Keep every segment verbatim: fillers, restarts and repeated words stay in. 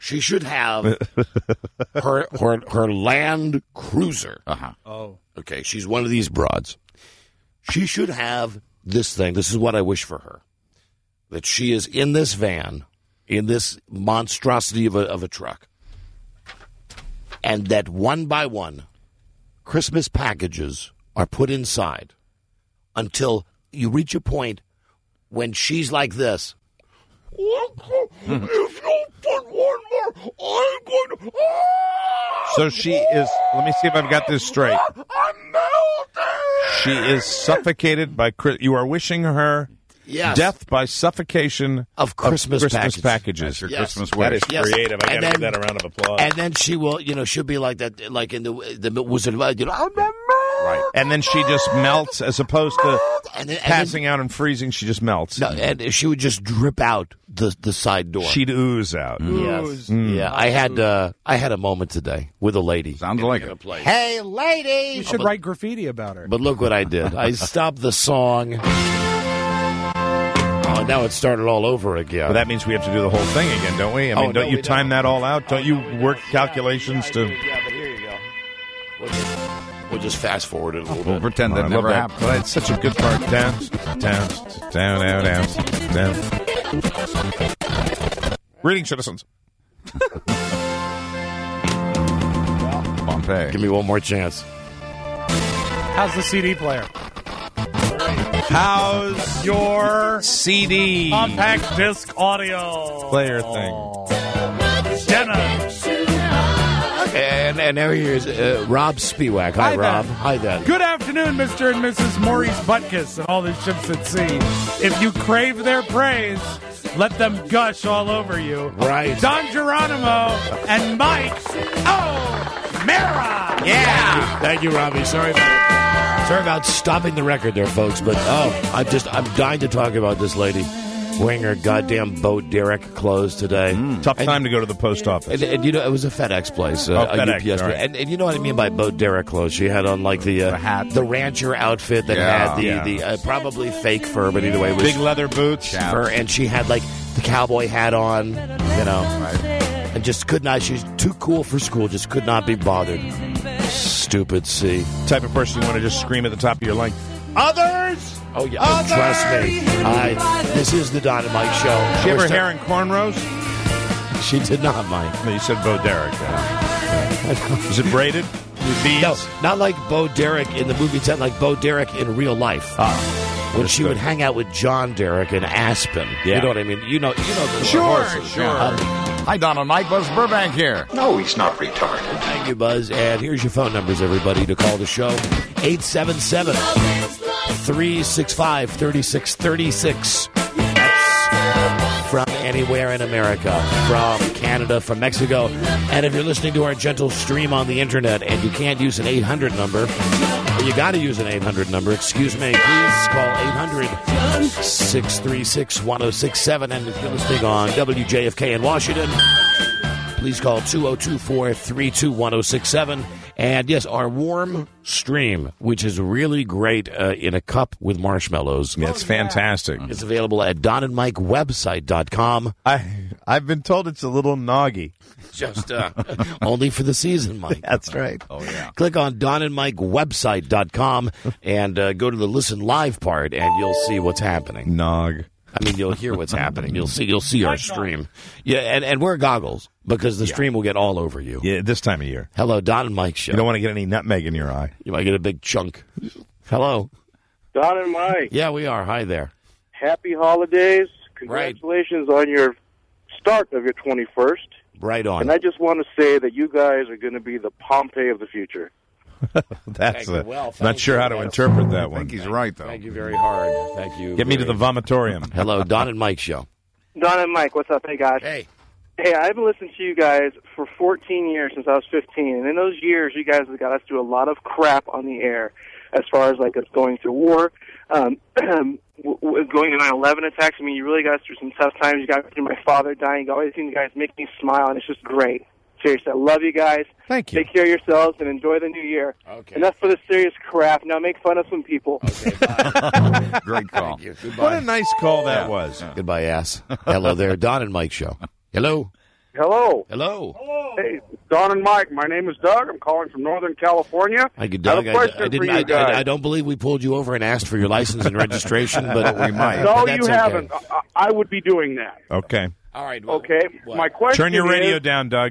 She should have her her her Land Cruiser. Uh-huh. Oh. Okay, she's one of these broads. She should have this thing. This is what I wish for her. That she is in this van, in this monstrosity of a, of a truck. And that one by one, Christmas packages are put inside until you reach a point when she's like this. If you put one more, I'm going to... So she is, let me see if I've got this straight. I'm melting! She is suffocated by, you are wishing her Yes. death by suffocation of Christmas, of Christmas package. packages. That's your Yes. Christmas That wish. is Yes. creative. I And got to give then- that a round of applause. And then she will, you know, she'll be like that, like in the the Wizard of Oz, you know, right. And then she just melts as opposed to and then, and passing out and freezing. She just melts. then, no, and she would just drip out the the side door. She'd ooze out. Yes. Yeah, I had uh, I had a moment today with a lady. Sounds like it. Hey, lady! You should write graffiti about her. But look what I did. I stopped the song. Oh, now it started all over again. But that means we have to do the whole thing again, don't we? I mean, Oh, don't no, you we time don't. that all out? Don't you work calculations to... Yeah, but here you go. We'll just, we'll just fast forward it a little We'll bit. pretend I that love never that. happened. But it's such a good part. Down, down, down, down, down, down. Greetings, citizens. Pompeii. Give me one more chance. How's the C D player? How's Your C D compact disc audio player thing? Jenna. And, and now here's uh, Rob Spiewak. Hi, Hi, Rob. Ben. Hi, there. Good afternoon, Mister and Missus Maurice Butkus and all the ships at sea. If you crave their praise, let them gush all over you. Right. Don Geronimo and Mike O'Mara. Yeah. Thank you, Robbie. Sorry about sorry about stopping the record there, folks. But oh, I'm just I'm dying to talk about this lady wearing her goddamn Bo Derek clothes today. Tough And- time to go to the post office. And, and you know, it was a FedEx place, uh, Oh, a FedEx, U P S. all right. And, and you know what I mean by Bo Derek clothes? She had on like the uh, The hat. the rancher outfit that Yeah, had the yeah. the uh, probably fake fur, but either way, it was Big leather boots. Yeah. fur. And she had like the cowboy hat on, you know, and just could not. She's too cool for school. Just could not be bothered. Stupid C. Type of person you want to just scream at the top of your lungs. Others! Oh yeah, oh, trust me. I, this is the Don and Mike show. She have We're her still- hair in cornrows? She did not, Mike. No, you said Bo Derek. uh, Is it braided? With beads? No, not like Bo Derek in the movie set, like Bo Derek in real life. Ah, when she understood. would hang out with John Derek in Aspen. Yeah. You know what I mean? You know, you know the Sure, horses. sure. Um, Hi, Don and Mike. Buzz Burbank here. No, he's not retarded. Thank you, Buzz. And here's your phone numbers, everybody, to call the show. eight seven seven, three six five, three six three six. That's from anywhere in America, from Canada, from Mexico. And if you're listening to our gentle stream on the internet and you can't use an eight hundred number, or you got to use an eight hundred number, excuse me, please call eight hundred, six three six, one oh six seven. And if you're listening on W J F K in Washington, please call two oh two four, three two one oh six seven. And yes, our warm stream, which is really great uh, in a cup with marshmallows. Yeah, it's fantastic. It's available at don and mike website dot com. I, I've been told it's a little noggy. Just uh, only for the season, Mike. That's right. Oh, yeah. Click on don and mike website dot com and uh, go to the listen live part, and you'll see what's happening. Nog. I mean, you'll hear what's happening. You'll see. You'll see our stream. Yeah, and, and wear goggles because the stream will get all over you. Yeah, this time of year. Hello, Don and Mike show. You don't want to get any nutmeg in your eye. You might get a big chunk. Hello. Don and Mike, Yeah, we are. Hi there. happy holidays. Congratulations on your start of your twenty-first. Right on. And I just want to say that you guys are going to be the Pompeii of the future. That's Thank you. a, Well, not thank sure you. how to Yes. interpret that I one. think he's right, though. Thank you very hard. Thank you. Get me to the very- vomitorium. Hello, Don and Mike show. Don and Mike, what's up? Hey, guys. Hey. Hey, I've been listening to you guys for fourteen years since I was fifteen. And in those years, you guys have got us through a lot of crap on the air as far as, like, us going through war, um, w- w- going to nine eleven attacks. I mean, you really got us through some tough times. You got through my father dying. You always seen you guys make me smile, and it's just great. Seriously, I love you guys. Thank you. Take care of yourselves and enjoy the new year. Okay. Enough for the serious crap. Now make fun of some people. Okay, bye. Great call. Thank you. What a Goodbye. nice call that was. Goodbye, ass. Hello there, Don and Mike show. Hello. Hello. Hello. Hey, Don and Mike. My name is Doug. I'm calling from Northern California. Hi, good I Doug. have a question I, I didn't. for you I, guys. I, I don't believe we pulled you over and asked for your license and registration, but we might. No, but that's you okay. haven't. I, I would be doing that. Okay. All right. Well, Okay. what? My question Turn your radio is, down, Doug.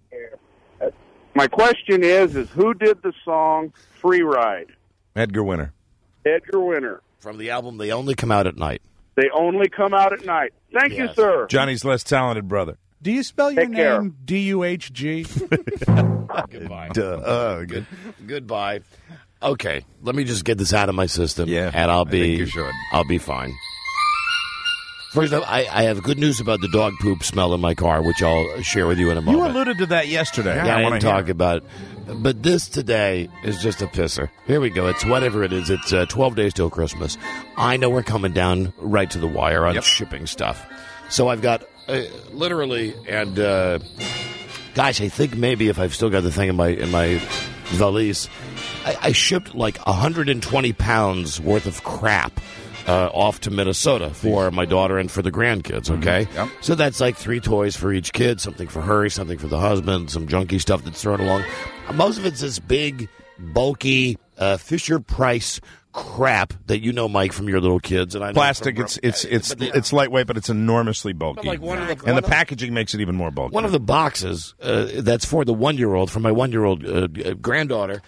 My question is, is who did the song Free Ride? Edgar Winter. Edgar Winter. From the album They Only Come Out at Night. They only come out at night. Thank Yes. you, sir. Johnny's less talented brother. Do you spell your Take care. name D U H G? Goodbye. Duh. Uh, good. Goodbye. Okay, let me just get this out of my system. Yeah, and I'll I be. think you should. I'll be fine. First off, I, I have good news about the dog poop smell in my car, which I'll share with you in a You moment. alluded to that yesterday. Yeah, I wanna didn't talk hear it. about it. But this today is just a pisser. Here we go. It's whatever it is. It's uh, twelve days till Christmas. I know we're coming down right to the wire on Yep. shipping stuff. So I've got uh, literally, and uh, gosh, I think maybe if I've still got the thing in my in my valise, I, I shipped like one hundred twenty pounds worth of crap uh, off to Minnesota for my daughter and for the grandkids, okay? Mm-hmm. Yep. So that's like three toys for each kid, something for her, something for the husband, some junky stuff that's thrown along. Most of it's this big, bulky uh, Fisher-Price crap that you know, Mike, from your little kids. And I know Plastic. from- It's it's it's but the- it's lightweight, but it's enormously bulky. But like one of the- and one the of- packaging makes it even more bulky. One of the boxes uh, that's for the one-year-old, for my one-year-old uh, uh, granddaughter.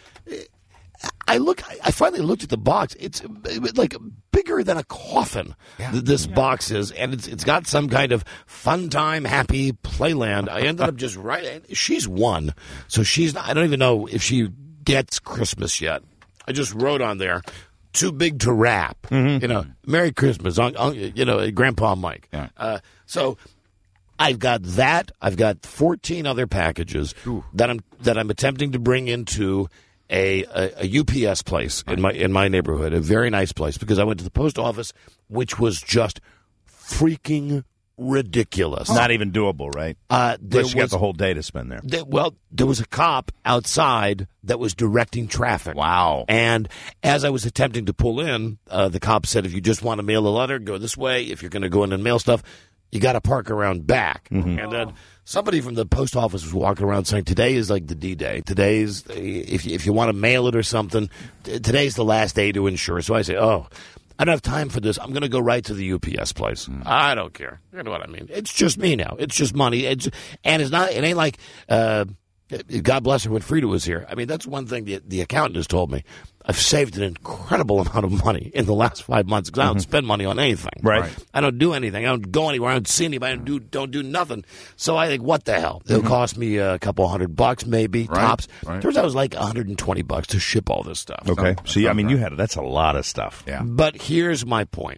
I look. I finally looked at the box. It's uh, like bigger than a coffin. th- This box is, and it's it's got some kind of fun time, happy playland. I ended up just right. She's one, so she's. Not, I don't even know if she gets Christmas yet. I just wrote on there, too big to wrap. You know, Merry Christmas, on, on, you know, Grandpa Mike. Yeah. Uh, so. I've got that. I've got fourteen other packages that I'm that I'm attempting to bring into a, a, a U P S place in my in my neighborhood, a very nice place, because I went to the post office, which was just freaking ridiculous. Not even doable, right? Uh, there Unless you got was- the whole day to spend there. there- well, there was a cop outside that was directing traffic. Wow. And as I was attempting to pull in, uh, the cop said, if you just want to mail a letter, go this way. If you're going to go in and mail stuff, you got to park around back. Mm-hmm. And then somebody from the post office was walking around saying, today is like the D-Day. Today's, if you, if you want to mail it or something, t- today's the last day to insure. So I say, oh, I don't have time for this. I'm going to go right to the U P S place. Mm. I don't care. You know what I mean? It's just me now. It's just money. It's, and it's not, it ain't like, uh, God bless her when Frida was here. I mean, that's one thing the, the accountant has told me. I've saved an incredible amount of money in the last five months because I don't spend money on anything. Right. I don't do anything. I don't go anywhere. I don't see anybody. I don't do, don't do nothing. So I think, what the hell? It'll cost me a couple hundred bucks, maybe, Right, tops. right. Turns out it was like one hundred twenty bucks to ship all this stuff. Okay. So- So, yeah, I sounds mean, right. you had that's a lot of stuff. Yeah. But here's my point.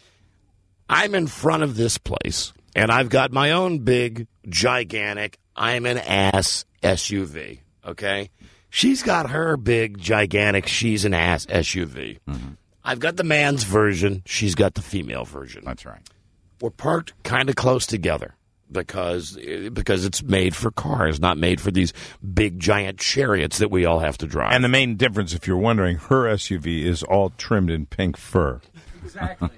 I'm in front of this place, and I've got my own big, gigantic, I'm an ass S U V, okay? She's got her big, gigantic, she's an ass S U V. Mm-hmm. I've got the man's version. She's got the female version. That's right. We're parked kind of close together because because it's made for cars, not made for these big, giant chariots that we all have to drive. And the main difference, if you're wondering, her S U V is all trimmed in pink fur. Exactly.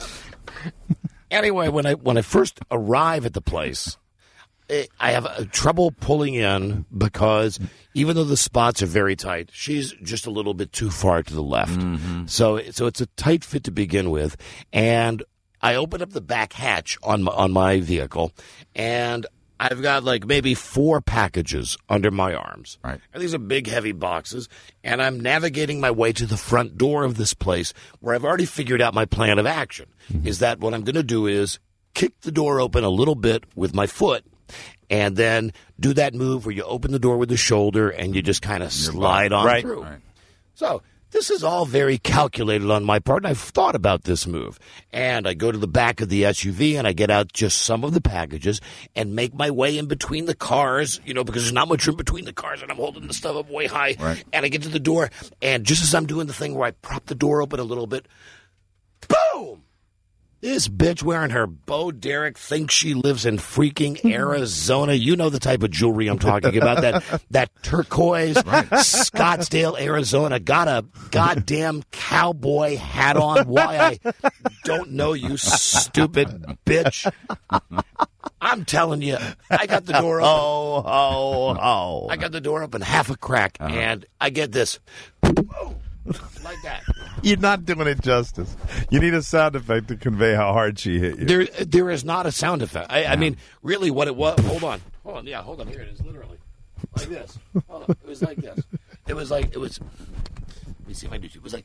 Anyway, when I when I first arrive at the place, eh, I have uh, trouble pulling in because even though the spots are very tight, she's just a little bit too far to the left. So so it's a tight fit to begin with, and I open up the back hatch on my, on my vehicle, and I've got like maybe four packages under my arms. Right. And these are big, heavy boxes, and I'm navigating my way to the front door of this place where I've already figured out my plan of action. Is that what I'm going to do is kick the door open a little bit with my foot, and then do that move where you open the door with the shoulder and you just kind of slide on Right. through. Right. So this is all very calculated on my part, and I've thought about this move. And I go to the back of the S U V, and I get out just some of the packages and make my way in between the cars, you know, because there's not much room between the cars, and I'm holding the stuff up way high. Right. And I get to the door, and just as I'm doing the thing where I prop the door open a little bit, boom! This bitch wearing her Bo Derek thinks she lives in freaking Arizona. You know the type of jewelry I'm talking about. That that turquoise, Scottsdale, Arizona. Got a goddamn cowboy hat on. Why I don't know, you stupid bitch. I'm telling you, I got the door open. Oh, oh, oh. I got the door open half a crack, Uh-huh. and I get this. Like that. You're not doing it justice. You need a sound effect to convey how hard she hit you. There, there is not a sound effect. I, I mean, really, what it was. Hold on, hold on. Yeah, hold on. Here it is. Literally, like this. Hold on. It was like this. It was like it was. Let me see if I do. It was like.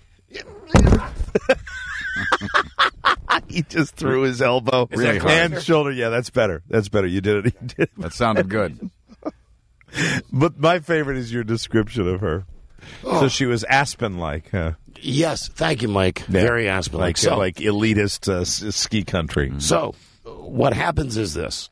He just threw his elbow Is that and closer? shoulder. Yeah, that's better. That's better. You did it. You did it. That sounded good. But my favorite is your description of her. Oh. So she was Aspen-like, huh? Yes, thank you, Mike. Very Aspen. Like so, like elitist uh, s- ski country. so, what happens is this: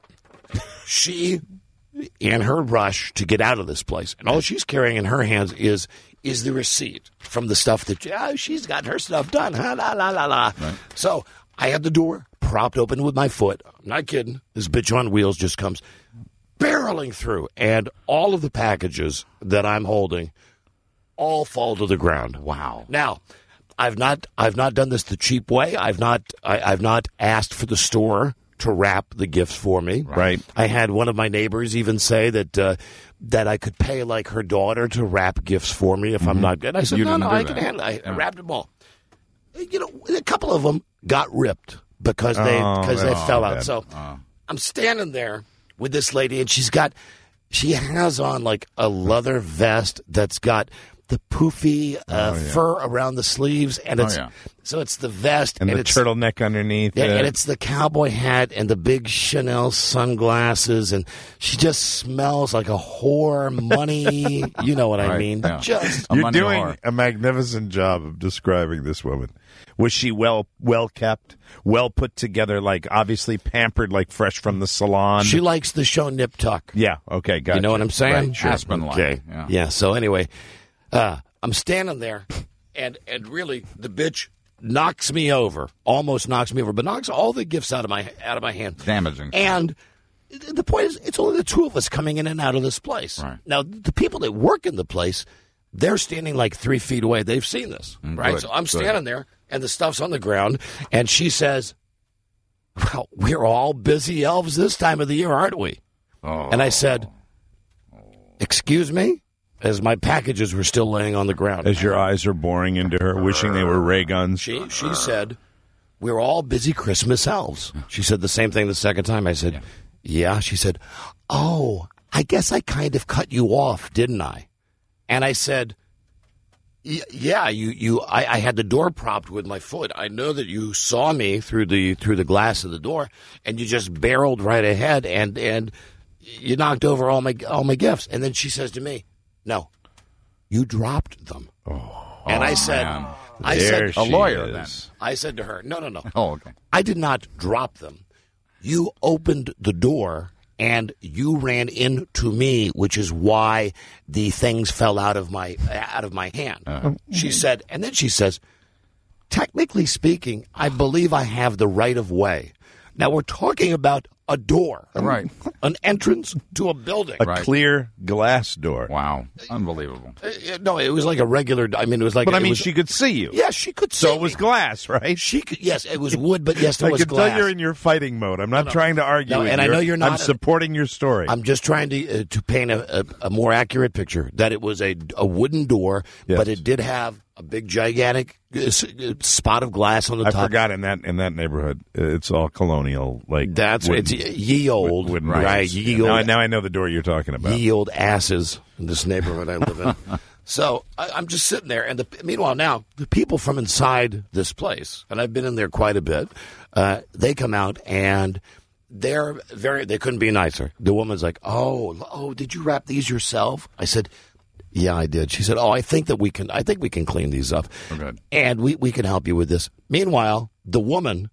she, in her rush to get out of this place, and all she's carrying in her hands is is the receipt from the stuff that oh, she's got her stuff done. Ha, la la la la. Right. So I had the door propped open with my foot. I'm not kidding. This bitch on wheels just comes barreling through, and all of the packages that I'm holding all fall to the ground. Wow. Now, I've not I've not done this the cheap way. I've not I, I've not asked for the store to wrap the gifts for me. Right. I had one of my neighbors even say that uh, that I could pay like her daughter to wrap gifts for me if Mm-hmm. I'm not good. I said You no, didn't no, do I can that. handle it. I, I Yeah. wrapped them all. You know, a couple of them got ripped because they Oh, because they that's fell too out. bad. So I'm standing there with this lady, and she's got she has on like a leather vest that's got the poofy uh, fur around the sleeves, and it's Oh, yeah. so it's the vest And the it's, turtleneck underneath. yeah, it. and it's the cowboy hat and the big Chanel sunglasses, and she just smells like a whore, money. You know what I Right, mean? yeah. Just A You're money doing whore. a magnificent job of describing this woman. Was she well well kept, well put together, like obviously pampered, like fresh from the salon? she likes the show nip tuck. yeah, okay, gotcha. You know what I'm saying? Right, sure. Aspen-like. Okay. Yeah. Yeah. So anyway, uh, I'm standing there, and and really the bitch knocks me over, almost knocks me over, but knocks all the gifts out of my out of my hand. Damaging. And the point is, it's only the two of us coming in and out of this place. Right. Now, the people that work in the place, they're standing like three feet away. They've seen this, Mm, right? good, So I'm good. standing there, and the stuff's on the ground, and she says, "Well, we're all busy elves this time of the year, aren't we?" Oh. And I said, "Excuse me?" As my packages were still laying on the ground. As your eyes are boring into her, wishing they were ray guns. She she said, "We're all busy Christmas elves." She said the same thing the second time. I said, "Yeah." She said, "Oh, I guess I kind of cut you off, didn't I?" And I said, "Y- "Yeah, you you I, I had the door propped with my foot. I know that you saw me through the through the glass of the door, and you just barreled right ahead, and and you knocked over all my all my gifts." And then she says to me, "No, you dropped them." And I said, man. I There said, she A lawyer, then. is. I said to her, no, no, no. Oh, okay. I did not drop them. You opened the door and you ran into me, which is why the things fell out of my out of my hand. She said, and then she says, technically speaking, I believe I have the right of way. Now we're talking about a door, Right. an entrance to a building. A Right. clear glass door. Wow. Unbelievable. Uh, No, it was like a regular. I mean, it was like. But I it mean, was- she could see you. Yeah, she could see. So it was me. glass, right? She could. Yes, it was wood, but yes, there I was can glass. tell you're in your fighting mode. I'm not no. trying to argue No, with and you. I know you're not I'm a- supporting your story. I'm just trying to uh, to paint a, a, a more accurate picture. That it was a a wooden door, Yes. but it did have a big, gigantic uh, s- uh, spot of glass on the I top. forgot in that in that neighborhood, uh, it's all colonial. Like That's wooden- it's ye old, wooden right? doors. Ye Now, I- old, now I know the door you're talking about. ye old asses in this neighborhood I live in. So I, I'm just sitting there, and the, meanwhile, now the people from inside this place, and I've been in there quite a bit. Uh, they come out and they're very. They couldn't be nicer. The woman's like, "Oh, oh, did you wrap these yourself?" I said, "Yeah, I did." She said, "Oh, I think that we can. I think we can clean these up, Oh, good. and we we can help you with this." Meanwhile, the woman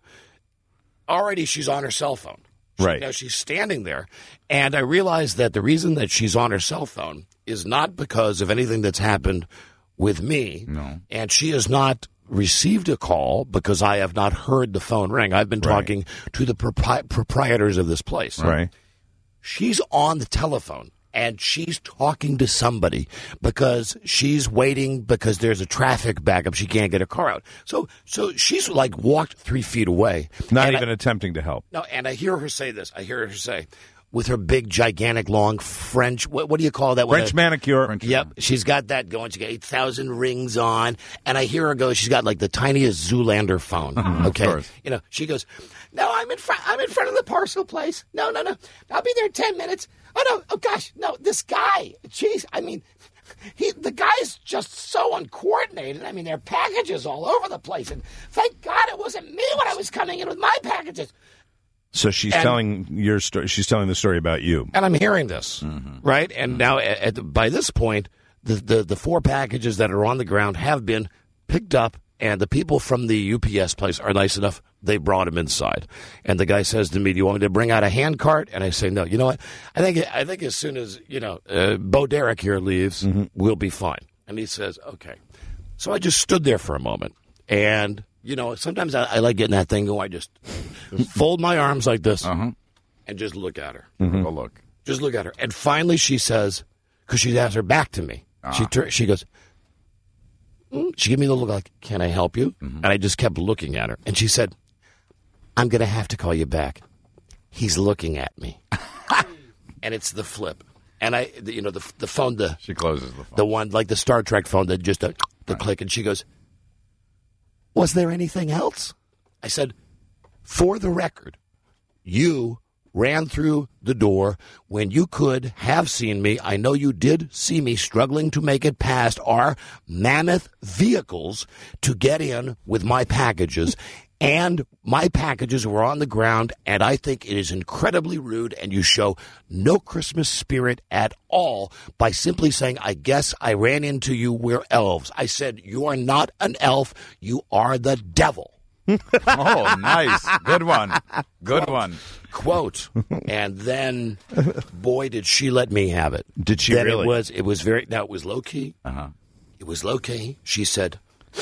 already she's on her cell phone. She- Right. Now she's standing there, and I realize that the reason that she's on her cell phone is not because of anything that's happened with me. No. And she has not received a call because I have not heard the phone ring. I've been Right. talking to the propri- proprietors of this place. Right. She's on the telephone and she's talking to somebody because she's waiting because there's a traffic backup. She can't get her car out. So so she's like walked three feet away. Not and even I, attempting to help. No, and I hear her say this. I hear her say, with her big, gigantic, long French, what, what do you call that? French a, manicure. French Yep, she's got that going. She got eight thousand rings on. And I hear her go, she's got like the tiniest Zoolander phone. Okay. Of course. You know, she goes, no, I'm in front I'm in front of the parcel place. No, no, no. I'll be there in ten minutes. Oh, no. Oh, gosh. No, this guy. Jeez. I mean, he, the guy's just so uncoordinated. I mean, there are packages all over the place. And thank God it wasn't me when I was coming in with my packages. So she's And- telling your story. She's telling the story about you. And I'm hearing this, right? And now, at, at, by this point, the, the the four packages that are on the ground have been picked up, and the people from the U P S place are nice enough. They brought them inside. And the guy says to me, do you want me to bring out a hand cart? And I say, no. You know what? I think I think as soon as, you know, uh, Bo Derek here leaves, we'll be fine. And he says, okay. So I just stood there for a moment. And, you know, sometimes I, I like getting that thing going. I just fold my arms like this Uh-huh. and just look at her. Go look. Just look at her. And finally she says, because she has her back to me, she tur- she goes, mm. she gave me the look like, can I help you? And I just kept looking at her. And she said, I'm going to have to call you back. He's looking at me. And it's the flip. And I, the, you know, the the phone, the She closes the phone. the one, like the Star Trek phone, that just a, the click. And she goes, was there anything else? I said, for the record, you ran through the door when you could have seen me. I know you did see me struggling to make it past our mammoth vehicles to get in with my packages. And my packages were on the ground, and I think it is incredibly rude, and you show no Christmas spirit at all by simply saying, I guess I ran into you, we're elves. I said, you are not an elf, you are the devil. Oh, nice. Good one. Good one. Quote. And then, boy, did she let me have it. Did she then really? It was, it was very, now it was low key. Uh-huh. It was low key. She said,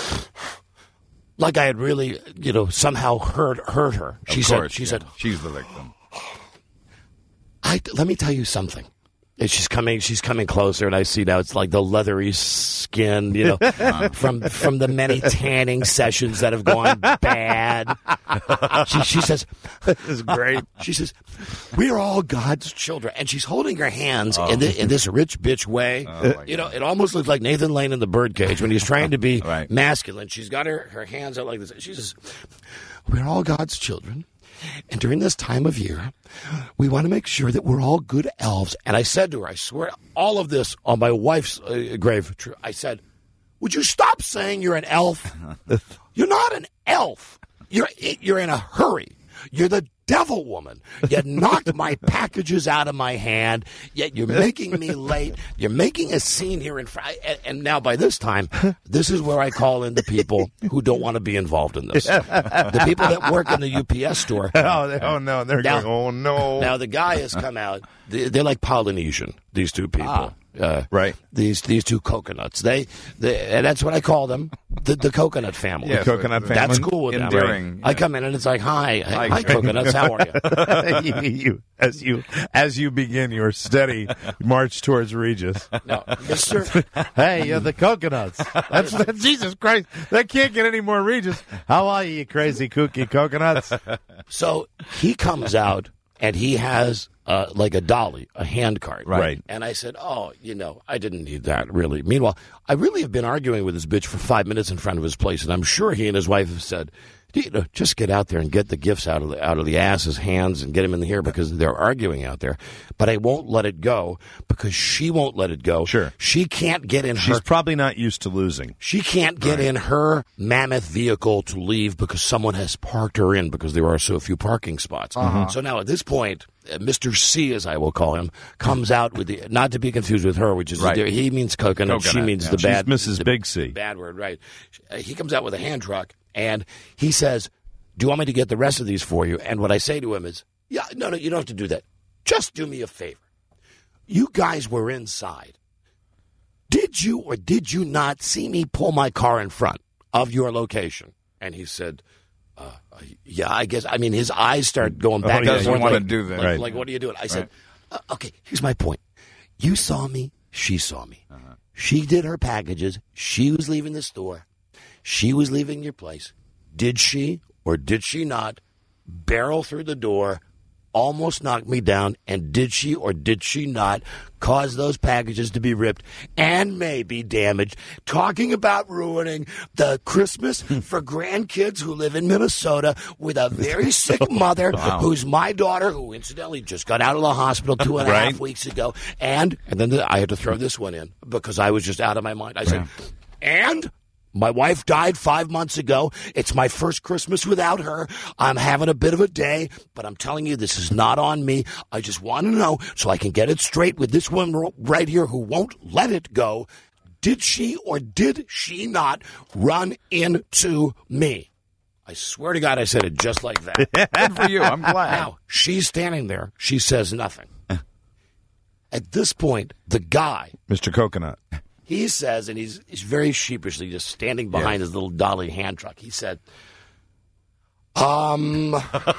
like I had really, you know, somehow hurt hurt her. She Of said, course, she yeah. said, She's the victim. I, let me tell you something. And she's coming. She's coming closer, and I see now it's like the leathery skin, you know, from from the many tanning sessions that have gone bad. She, she says, "This is great." She says, "We're all God's children," and she's holding her hands Oh. in, the, in this rich bitch way. Oh, my you know, it almost looks like Nathan Lane in The Birdcage when he's trying to be Right. masculine. She's got her, her hands out like this. She says, "We're all God's children." And during this time of year, we want to make sure that we're all good elves. And I said to her, I swear, all of this on my wife's uh, grave. I said, would you stop saying you're an elf? You're not an elf. You're you're in a hurry. You're the devil woman. You knocked my packages out of my hand, yet you're making me late. You're making a scene here in front. And, and now by this time, this is where I call in the people who don't want to be involved in this. The people that work in the U P S store. Oh, they, oh no, they're Now- going, oh no. Now the guy has come out. They- They're like Polynesian. These two people, Ah. uh, Right. These these two coconuts. They, they and that's what I call them. The, the coconut family. Yes, coconut it's- family. That's cool with them. Endearing, I yeah. come in and it's like, hi, hi, Hi. coconuts. How are you? you, you- as you as you begin your steady march towards Regis. No, Mister Hey, you're the coconuts. That's, that's Jesus Christ. That can't get any more Regis. How are you, you crazy kooky coconuts? So he comes out and he has uh, like a dolly, a hand cart. Right. And I said, oh, you know, I didn't need that, really. Meanwhile, I really have been arguing with this bitch for five minutes in front of his place, and I'm sure he and his wife have said, you know, just get out there and get the gifts out of the, out of the ass's hands and get them in here because they're arguing out there. But I won't let it go because she won't let it go. Sure. She can't get in She's her probably not used to losing. She can't get in her mammoth vehicle to leave because someone has parked her in because there are so few parking spots. So now at this point, uh, Mister C, as I will call him, comes out with the, not to be confused with her, which is, Right. he means coconut, she Coconut, means yeah. the She's bad. Missus the Big C. Bad word, right. Uh, he comes out with a hand truck and he says, do you want me to get the rest of these for you? And what I say to him is, yeah, no, no, you don't have to do that. Just do me a favor. You guys were inside. Did you or did you not see me pull my car in front of your location? And he said, uh, yeah, I guess. I mean, his eyes start going back Oh, yeah, and you forth. wanna like, do that. Like, Right. like, what are you doing? I said, uh, okay, here's my point. You saw me. She saw me. Uh-huh. She did her packages. She was leaving the store. She was leaving your place. Did she or did she not barrel through the door, almost knock me down, and did she or did she not cause those packages to be ripped and maybe damaged? Talking about ruining the Christmas for grandkids who live in Minnesota with a very sick mother wow. who's my daughter, who incidentally just got out of the hospital two and a right. half weeks ago. And and then the, I had to throw this one in because I was just out of my mind. I said, yeah. and... my wife died five months ago. It's my first Christmas without her. I'm having a bit of a day, but I'm telling you, this is not on me. I just want to know so I can get it straight with this one right here who won't let it go. Did she or did she not run into me? I swear to God, I said it just like that. Good for you. I'm glad. Now, she's standing there. She says nothing. At this point, the guy, Mister Coconut, he says, and he's, he's very sheepishly just standing behind yeah. his little dolly hand truck. He said, um,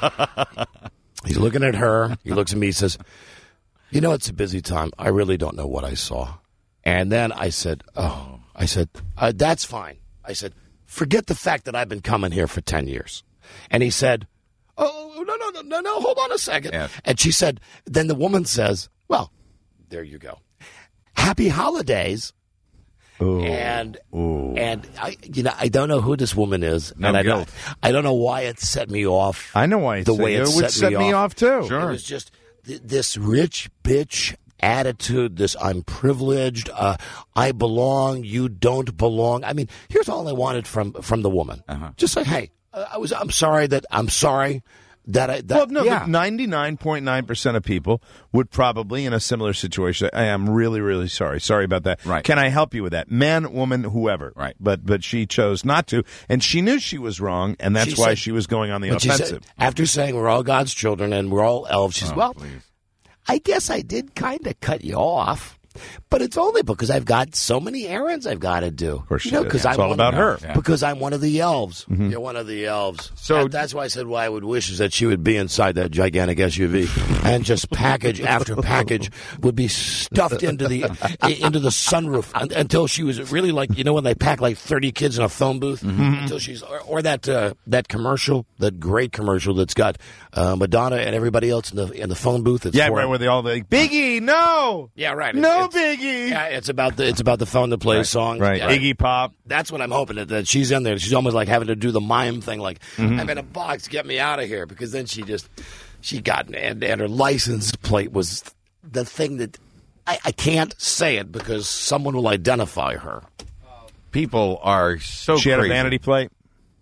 he's looking at her. He looks at me. He says, you know, it's a busy time. I really don't know what I saw. And then I said, oh, I said, uh, that's fine. I said, forget the fact that I've been coming here for ten years. And he said, oh, no, no, no, no, no, hold on a second. Yeah. And she said, then the woman says, well, there you go. Happy holidays. Ooh, and ooh. and I, you know, I don't know who this woman is, no and I guilt. don't, I don't know why it set me off. I know why it the set, way it, it set, would set me, me off. off too. Sure, it was just th- this rich bitch attitude. This I'm privileged. Uh, I belong. You don't belong. I mean, here's all I wanted from from the woman. Uh-huh. Just say, hey, I was. I'm sorry that I'm sorry. That I, that, well, no, yeah. ninety-nine point nine percent of people would probably, in a similar situation, say, I am really, really sorry. Sorry about that. Right. Can I help you with that? Man, woman, whoever. Right. But but she chose not to, and she knew she was wrong, and that's she why said, she was going on the offensive. offensive. Said, after saying we're all God's children and we're all elves, she said, oh, well, please. I guess I did kind of cut you off. But it's only because I've got so many errands I've got to do. Of course, you know, because yeah. it's all about her. Yeah. Because I'm one of the elves. Mm-hmm. You're one of the elves. So that, that's why I said what I would wish is that she would be inside that gigantic S U V and just package after package would be stuffed into the into the sunroof until she was really like, you know, when they pack like thirty kids in a phone booth mm-hmm. until she's or, or that uh, that commercial, that great commercial that's got uh, Madonna and everybody else in the in the phone booth. It's yeah, for, right where they all like Biggie, no, yeah, right, no it's, Biggie. Yeah, it's about the it's about the phone that plays right. songs. Right, yeah. Iggy Pop. That's what I'm hoping that, that she's in there. She's almost like having to do the mime thing, like mm-hmm. I'm in a box, get me out of here. Because then she just she got and, and her license plate was the thing that I, I can't say it because someone will identify her. People are so she crazy. had a vanity plate.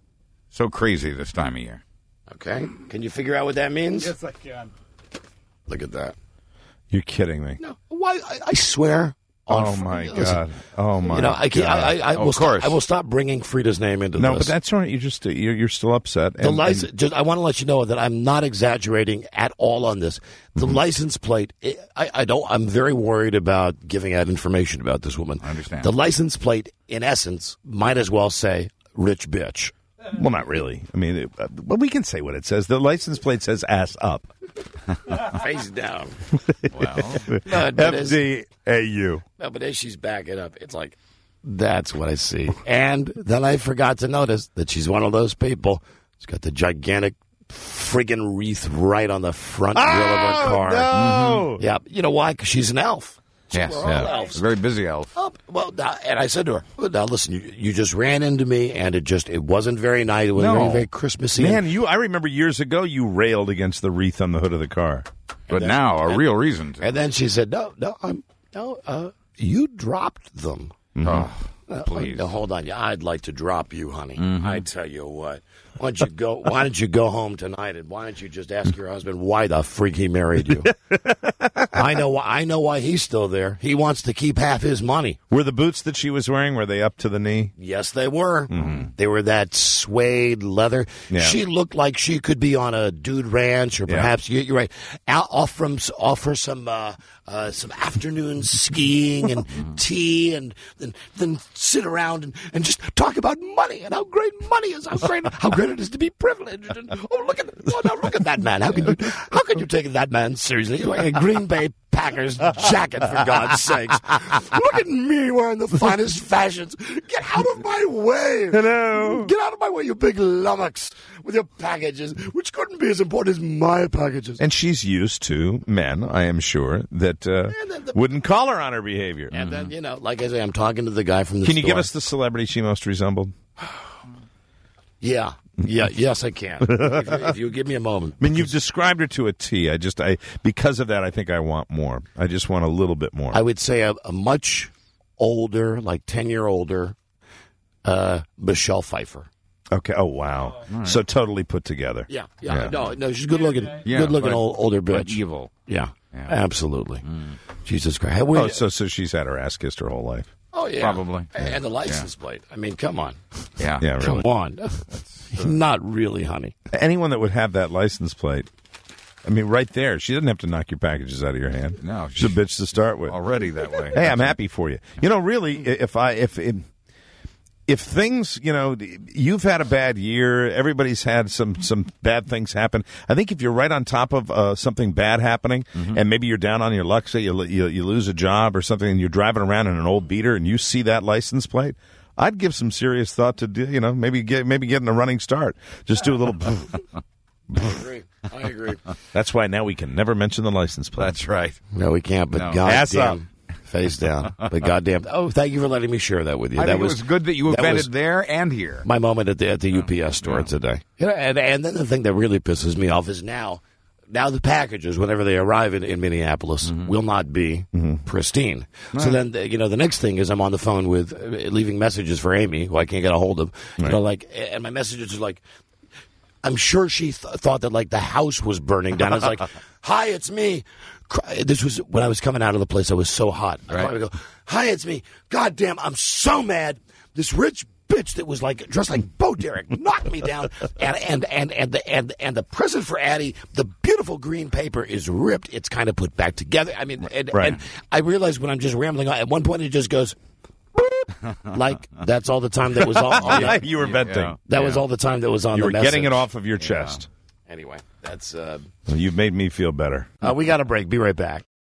So crazy this time of year. Okay, can you figure out what that means? Yes, I can. Look at that. You're kidding me. No, why? I, I swear. Oh my God! Oh my! You know, I, can't, I, I, I oh, will. Of course, stop, I will stop bringing Frida's name into no, this. No, but that's all right. You just you're, you're still upset. The and, license. and, just, I want to let you know that I'm not exaggerating at all on this. The mm-hmm. license plate. I, I don't. I'm very worried about giving out information about this woman. I understand. The license plate, in essence, might as well say "rich bitch." Well, not really. I mean, it, uh, well, we can say what it says. The license plate says "ass up." Face down. Well, no, F D A U. No, but as she's backing up, it's like, that's what I see. And then I forgot to notice that she's one of those people. She's got the gigantic friggin' wreath right on the front oh, grill of her car. No. Mm-hmm. Yeah, you know why? Because she's an elf. So yes, we're all yeah. elves. A very busy elf. Oh, well, now, and I said to her, well, now listen, you, you just ran into me, and it just it wasn't very nice. It wasn't no. very, very Christmassy. Man, you! I remember years ago you railed against the wreath on the hood of the car. But then, now, a and, real reason to. And then she said, no, no, I'm, no, uh, you dropped them. Mm-hmm. Oh, uh, please. No, hold on. I'd like to drop you, honey. Mm-hmm. I tell you what. Why don't you go? Why don't you go home tonight, and why don't you just ask your husband why the freak he married you? I know. Why, I know why he's still there. He wants to keep half his money. Were the boots that she was wearing, were they up to the knee? Yes, they were. Mm-hmm. They were that suede leather. Yeah. She looked like she could be on a dude ranch, or perhaps yeah. you, you're right. Out, off from offer some uh, uh, some afternoon skiing and tea, and then then sit around and, and just talk about money and how great money is, how great how great it is to be privileged. And oh, look at oh, now look at that man. How can you how can you take that man seriously? Like a Green Bay Packers Packers jacket, for God's sakes. Look at me wearing the finest fashions. Get out of my way. Hello. Get out of my way, you big lummox, with your packages, which couldn't be as important as my packages. And she's used to men, I am sure, that uh, the, wouldn't call her on her behavior. And then, you know, like I say, I'm talking to the guy from the Can you store. give us the celebrity she most resembled? Yeah. Yeah, yes, I can. if, if you give me a moment. I mean, you've described her to a T. I just, I because of that, I think I want more. I just want a little bit more. I would say a, a much older, like ten-year older, uh, Michelle Pfeiffer. Okay. Oh, wow. Right. So totally put together. Yeah. Yeah. yeah. No, no, she's good looking. Yeah, good looking but, old, older bitch. But evil. Yeah. yeah. Absolutely. Mm. Jesus Christ. Oh, so so she's had her ass kissed her whole life. Oh, yeah. Probably. And the license yeah. plate. I mean, come on. Yeah. Yeah, really. Come on. Not really, honey. Anyone that would have that license plate, I mean, right there, she doesn't have to knock your packages out of your hand. No. She's a bitch to start with. Already that way. Hey, I'm happy for you. You know, really, if I, if, if, if things, you know, you've had a bad year, everybody's had some, some bad things happen. I think if you're right on top of uh, something bad happening, mm-hmm. and maybe you're down on your luck, say you, you you lose a job or something, and you're driving around in an old beater, and you see that license plate, I'd give some serious thought to, do, you know, maybe get maybe getting a running start. Just do a little. I agree. I agree. That's why now we can never mention the license plate. That's right. No, we can't. But No. Ass goddamn, face down. But goddamn. Oh, thank you for letting me share that with you. I that think was, it was good that you that invented was there and here. my moment at the at the U P S store yeah. today. Yeah, and and then the thing that really pisses me off is now. Now the packages, whenever they arrive in, in Minneapolis, mm-hmm. will not be mm-hmm. pristine. Right. So then, the, you know, the next thing is I'm on the phone with uh, leaving messages for Amy, who I can't get a hold of. Right. You know, like, and my messages are like, I'm sure she th- thought that like the house was burning down. I was like, "Hi, it's me." This was when I was coming out of the place. I was so hot. Right. I go, "Hi, it's me." God damn, I'm so mad. This rich bitch that was like dressed like Bo Derek knocked me down, and and and and the and and the present for Addie, the beautiful green paper is ripped. It's kind of put back together. I mean, and, right. and I realized when I'm just rambling on, at one point it just goes, boop, like that's all the time that was all. on the, you were venting. Yeah. that yeah. was all the time that was on. You the were message. getting it off of your chest. Anyway, that's. Uh, You've made me feel better. uh, we got a break. Be right back.